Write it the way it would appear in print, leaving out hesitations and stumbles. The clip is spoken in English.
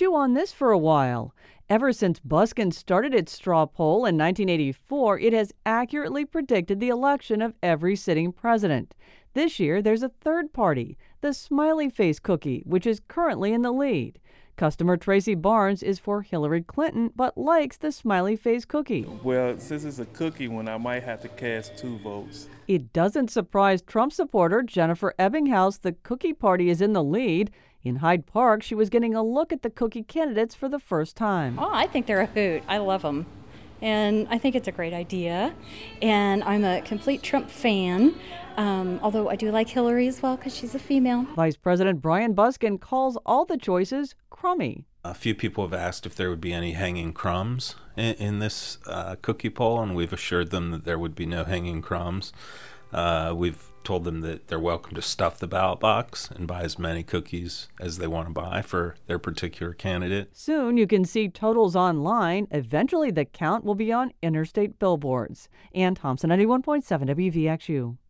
chew on this for a while. Ever since Buskin started its straw poll in 1984, it has accurately predicted the election of every sitting president. This year, there's a third party, the Smiley Face Cookie, which is currently in the lead. Customer Tracy Barnes is for Hillary Clinton, but likes the Smiley Face Cookie. Well, since it's a cookie one, I might have to cast 2 votes. It doesn't surprise Trump supporter Jennifer Ebbinghaus the Cookie Party is in the lead. In Hyde Park, she was getting a look at the cookie candidates for the first time. Oh, I think they're a hoot. I love them. And I think it's a great idea. And I'm a complete Trump fan, although I do like Hillary as well because she's a female. Vice President Brian Buskin calls all the choices crummy. A few people have asked if there would be any hanging crumbs in this cookie poll, and we've assured them that there would be no hanging crumbs. We've told them that they're welcome to stuff the ballot box and buy as many cookies as they want to buy for their particular candidate. Soon you can see totals online. Eventually the count will be on interstate billboards. Ann Thompson, 91.7 WVXU.